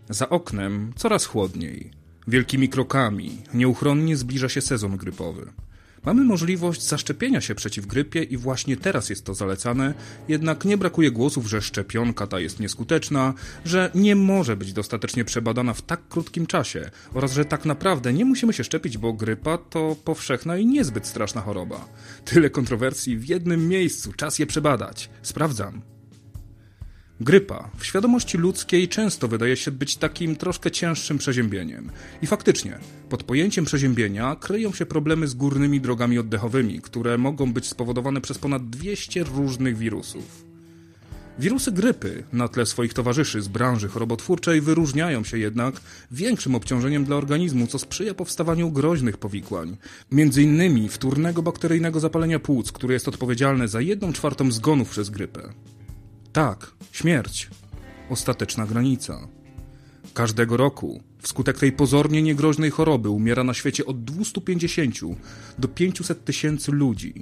Za oknem coraz chłodniej. Wielkimi krokami nieuchronnie zbliża się sezon grypowy. Mamy możliwość zaszczepienia się przeciw grypie i właśnie teraz jest to zalecane, jednak nie brakuje głosów, że szczepionka ta jest nieskuteczna, że nie może być dostatecznie przebadana w tak krótkim czasie oraz że tak naprawdę nie musimy się szczepić, bo grypa to powszechna i niezbyt straszna choroba. Tyle kontrowersji w jednym miejscu, czas je przebadać. Sprawdzam. Grypa w świadomości ludzkiej często wydaje się być takim troszkę cięższym przeziębieniem. I faktycznie, pod pojęciem przeziębienia kryją się problemy z górnymi drogami oddechowymi, które mogą być spowodowane przez ponad 200 różnych wirusów. Wirusy grypy na tle swoich towarzyszy z branży chorobotwórczej wyróżniają się jednak większym obciążeniem dla organizmu, co sprzyja powstawaniu groźnych powikłań. Między innymi wtórnego bakteryjnego zapalenia płuc, które jest odpowiedzialne za 1/4 zgonów przez grypę. Tak, śmierć. Ostateczna granica. Każdego roku wskutek tej pozornie niegroźnej choroby umiera na świecie od 250 do 500 tysięcy ludzi.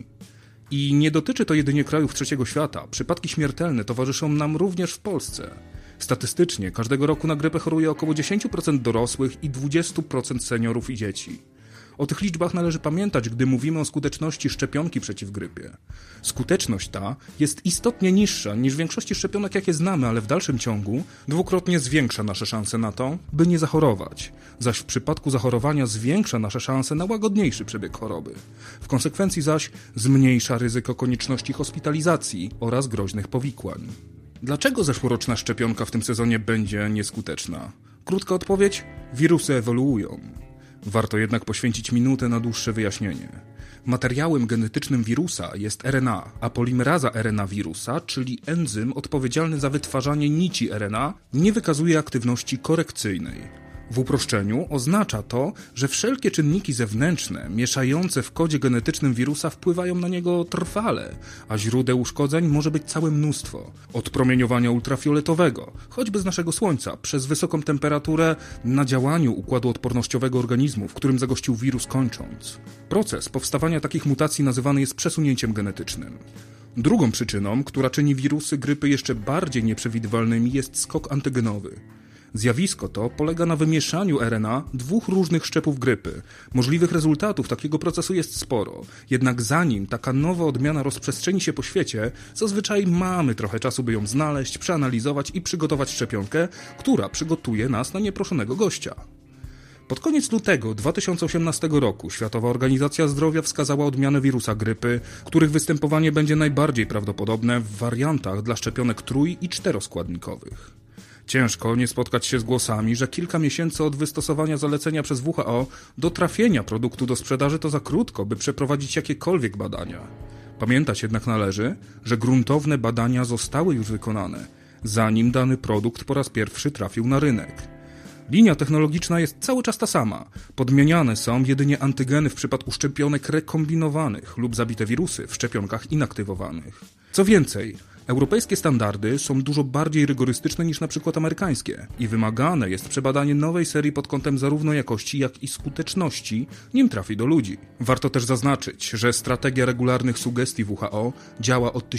I nie dotyczy to jedynie krajów trzeciego świata. Przypadki śmiertelne towarzyszą nam również w Polsce. Statystycznie każdego roku na grypę choruje około 10% dorosłych i 20% seniorów i dzieci. O tych liczbach należy pamiętać, gdy mówimy o skuteczności szczepionki przeciw grypie. Skuteczność ta jest istotnie niższa niż w większości szczepionek, jakie znamy, ale w dalszym ciągu dwukrotnie zwiększa nasze szanse na to, by nie zachorować, zaś w przypadku zachorowania zwiększa nasze szanse na łagodniejszy przebieg choroby. W konsekwencji zaś zmniejsza ryzyko konieczności hospitalizacji oraz groźnych powikłań. Dlaczego zeszłoroczna szczepionka w tym sezonie będzie nieskuteczna? Krótka odpowiedź: wirusy ewoluują. Warto jednak poświęcić minutę na dłuższe wyjaśnienie. Materiałem genetycznym wirusa jest RNA, a polimeraza RNA wirusa, czyli enzym odpowiedzialny za wytwarzanie nici RNA, nie wykazuje aktywności korekcyjnej. W uproszczeniu oznacza to, że wszelkie czynniki zewnętrzne mieszające w kodzie genetycznym wirusa wpływają na niego trwale, a źródeł uszkodzeń może być całe mnóstwo. Od promieniowania ultrafioletowego, choćby z naszego Słońca, przez wysoką temperaturę, na działaniu układu odpornościowego organizmu, w którym zagościł wirus kończąc. Proces powstawania takich mutacji nazywany jest przesunięciem genetycznym. Drugą przyczyną, która czyni wirusy grypy jeszcze bardziej nieprzewidywalnymi, jest skok antygenowy. Zjawisko to polega na wymieszaniu RNA dwóch różnych szczepów grypy. Możliwych rezultatów takiego procesu jest sporo, jednak zanim taka nowa odmiana rozprzestrzeni się po świecie, zazwyczaj mamy trochę czasu, by ją znaleźć, przeanalizować i przygotować szczepionkę, która przygotuje nas na nieproszonego gościa. Pod koniec lutego 2018 roku Światowa Organizacja Zdrowia wskazała odmianę wirusa grypy, których występowanie będzie najbardziej prawdopodobne w wariantach dla szczepionek trój- i czteroskładnikowych. Ciężko nie spotkać się z głosami, że kilka miesięcy od wystosowania zalecenia przez WHO do trafienia produktu do sprzedaży to za krótko, by przeprowadzić jakiekolwiek badania. Pamiętać jednak należy, że gruntowne badania zostały już wykonane, zanim dany produkt po raz pierwszy trafił na rynek. Linia technologiczna jest cały czas ta sama. Podmieniane są jedynie antygeny w przypadku szczepionek rekombinowanych lub zabite wirusy w szczepionkach inaktywowanych. Co więcej, europejskie standardy są dużo bardziej rygorystyczne niż na przykład amerykańskie i wymagane jest przebadanie nowej serii pod kątem zarówno jakości, jak i skuteczności, nim trafi do ludzi. Warto też zaznaczyć, że strategia regularnych sugestii WHO działa od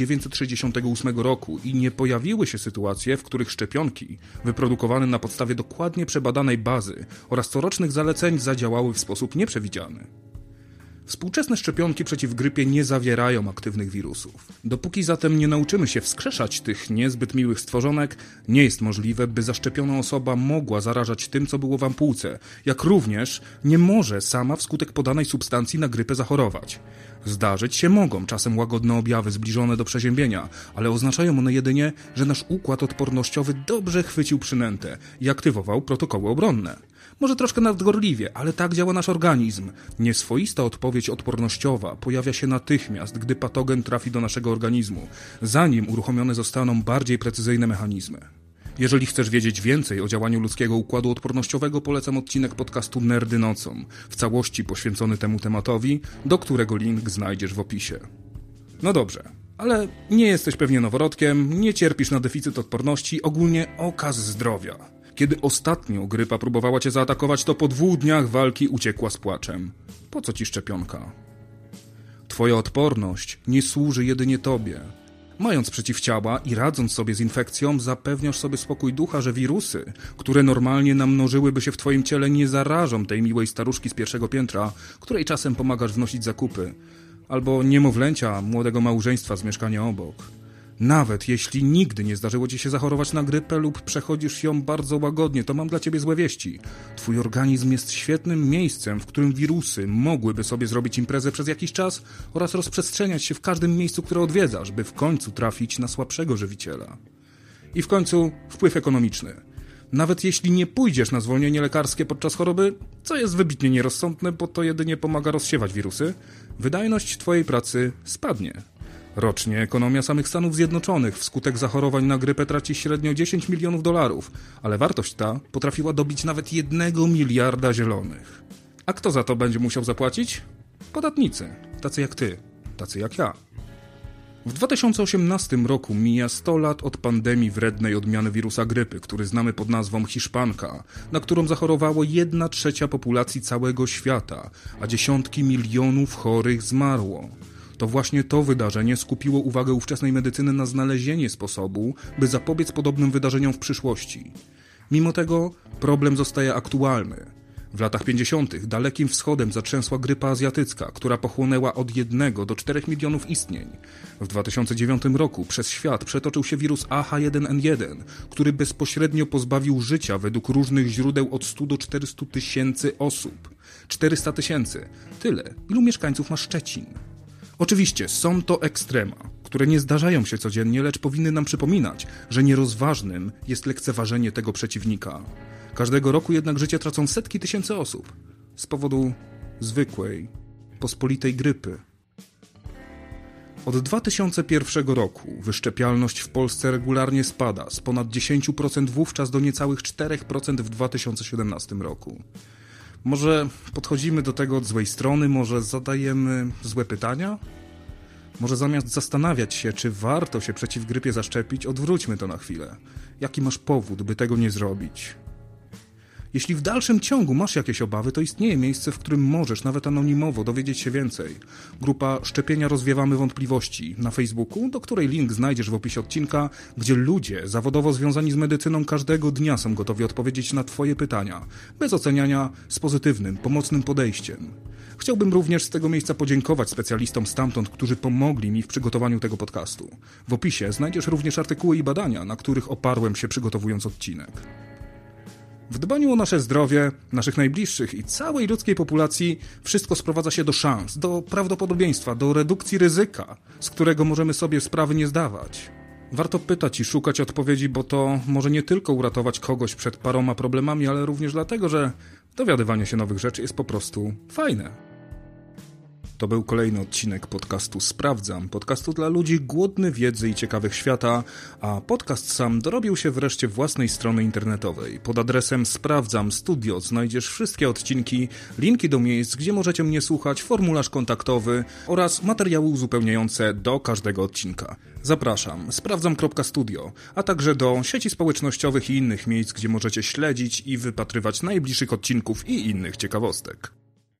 1968 roku i nie pojawiły się sytuacje, w których szczepionki wyprodukowane na podstawie dokładnie przebadanej bazy oraz corocznych zaleceń zadziałały w sposób nieprzewidziany. Współczesne szczepionki przeciw grypie nie zawierają aktywnych wirusów. Dopóki zatem nie nauczymy się wskrzeszać tych niezbyt miłych stworzonek, nie jest możliwe, by zaszczepiona osoba mogła zarażać tym, co było w ampułce, jak również nie może sama wskutek podanej substancji na grypę zachorować. Zdarzyć się mogą czasem łagodne objawy zbliżone do przeziębienia, ale oznaczają one jedynie, że nasz układ odpornościowy dobrze chwycił przynętę i aktywował protokoły obronne. Może troszkę nadgorliwie, ale tak działa nasz organizm. Nieswoista odpowiedź odpornościowa pojawia się natychmiast, gdy patogen trafi do naszego organizmu, zanim uruchomione zostaną bardziej precyzyjne mechanizmy. Jeżeli chcesz wiedzieć więcej o działaniu ludzkiego układu odpornościowego, polecam odcinek podcastu Nerdy nocą, w całości poświęcony temu tematowi, do którego link znajdziesz w opisie. No dobrze, ale nie jesteś pewnie noworodkiem, nie cierpisz na deficyt odporności, ogólnie okaz zdrowia. Kiedy ostatnio grypa próbowała cię zaatakować, to po 2 dniach walki uciekła z płaczem. Po co ci szczepionka? Twoja odporność nie służy jedynie tobie. Mając przeciwciała i radząc sobie z infekcją, zapewniasz sobie spokój ducha, że wirusy, które normalnie namnożyłyby się w twoim ciele, nie zarażą tej miłej staruszki z pierwszego piętra, której czasem pomagasz wnosić zakupy, albo niemowlęcia młodego małżeństwa z mieszkania obok. Nawet jeśli nigdy nie zdarzyło ci się zachorować na grypę lub przechodzisz ją bardzo łagodnie, to mam dla ciebie złe wieści. Twój organizm jest świetnym miejscem, w którym wirusy mogłyby sobie zrobić imprezę przez jakiś czas oraz rozprzestrzeniać się w każdym miejscu, które odwiedzasz, by w końcu trafić na słabszego żywiciela. I w końcu wpływ ekonomiczny. Nawet jeśli nie pójdziesz na zwolnienie lekarskie podczas choroby, co jest wybitnie nierozsądne, bo to jedynie pomaga rozsiewać wirusy, wydajność twojej pracy spadnie. Rocznie ekonomia samych Stanów Zjednoczonych wskutek zachorowań na grypę traci średnio $10 milionów, ale wartość ta potrafiła dobić nawet 1 miliarda zielonych. A kto za to będzie musiał zapłacić? Podatnicy, tacy jak ty, tacy jak ja. W 2018 roku mija 100 lat od pandemii wrednej odmiany wirusa grypy, który znamy pod nazwą hiszpanka, na którą zachorowało 1/3 populacji całego świata, a dziesiątki milionów chorych zmarło. To właśnie to wydarzenie skupiło uwagę ówczesnej medycyny na znalezienie sposobu, by zapobiec podobnym wydarzeniom w przyszłości. Mimo tego problem zostaje aktualny. W latach 50. Dalekim Wschodem zatrzęsła grypa azjatycka, która pochłonęła od 1 do 4 milionów istnień. W 2009 roku przez świat przetoczył się wirus AH1N1, który bezpośrednio pozbawił życia według różnych źródeł od 100 do 400 tysięcy osób. 400 tysięcy. Tyle, ilu mieszkańców ma Szczecin. Oczywiście są to ekstrema, które nie zdarzają się codziennie, lecz powinny nam przypominać, że nierozważnym jest lekceważenie tego przeciwnika. Każdego roku jednak życie tracą setki tysięcy osób z powodu zwykłej, pospolitej grypy. Od 2001 roku wyszczepialność w Polsce regularnie spada z ponad 10% wówczas do niecałych 4% w 2017 roku. Może podchodzimy do tego od złej strony, może zadajemy złe pytania? Może zamiast zastanawiać się, czy warto się przeciw grypie zaszczepić, odwróćmy to na chwilę. Jaki masz powód, by tego nie zrobić? Jeśli w dalszym ciągu masz jakieś obawy, to istnieje miejsce, w którym możesz, nawet anonimowo, dowiedzieć się więcej. Grupa Szczepienia Rozwiewamy Wątpliwości na Facebooku, do której link znajdziesz w opisie odcinka, gdzie ludzie zawodowo związani z medycyną każdego dnia są gotowi odpowiedzieć na twoje pytania, bez oceniania, z pozytywnym, pomocnym podejściem. Chciałbym również z tego miejsca podziękować specjalistom stamtąd, którzy pomogli mi w przygotowaniu tego podcastu. W opisie znajdziesz również artykuły i badania, na których oparłem się przygotowując odcinek. W dbaniu o nasze zdrowie, naszych najbliższych i całej ludzkiej populacji wszystko sprowadza się do szans, do prawdopodobieństwa, do redukcji ryzyka, z którego możemy sobie sprawy nie zdawać. Warto pytać i szukać odpowiedzi, bo to może nie tylko uratować kogoś przed paroma problemami, ale również dlatego, że dowiadywanie się nowych rzeczy jest po prostu fajne. To był kolejny odcinek podcastu Sprawdzam, podcastu dla ludzi głodnych wiedzy i ciekawych świata, a podcast sam dorobił się wreszcie własnej strony internetowej. Pod adresem Sprawdzam Studio znajdziesz wszystkie odcinki, linki do miejsc, gdzie możecie mnie słuchać, formularz kontaktowy oraz materiały uzupełniające do każdego odcinka. Zapraszam, sprawdzam.studio, a także do sieci społecznościowych i innych miejsc, gdzie możecie śledzić i wypatrywać najbliższych odcinków i innych ciekawostek.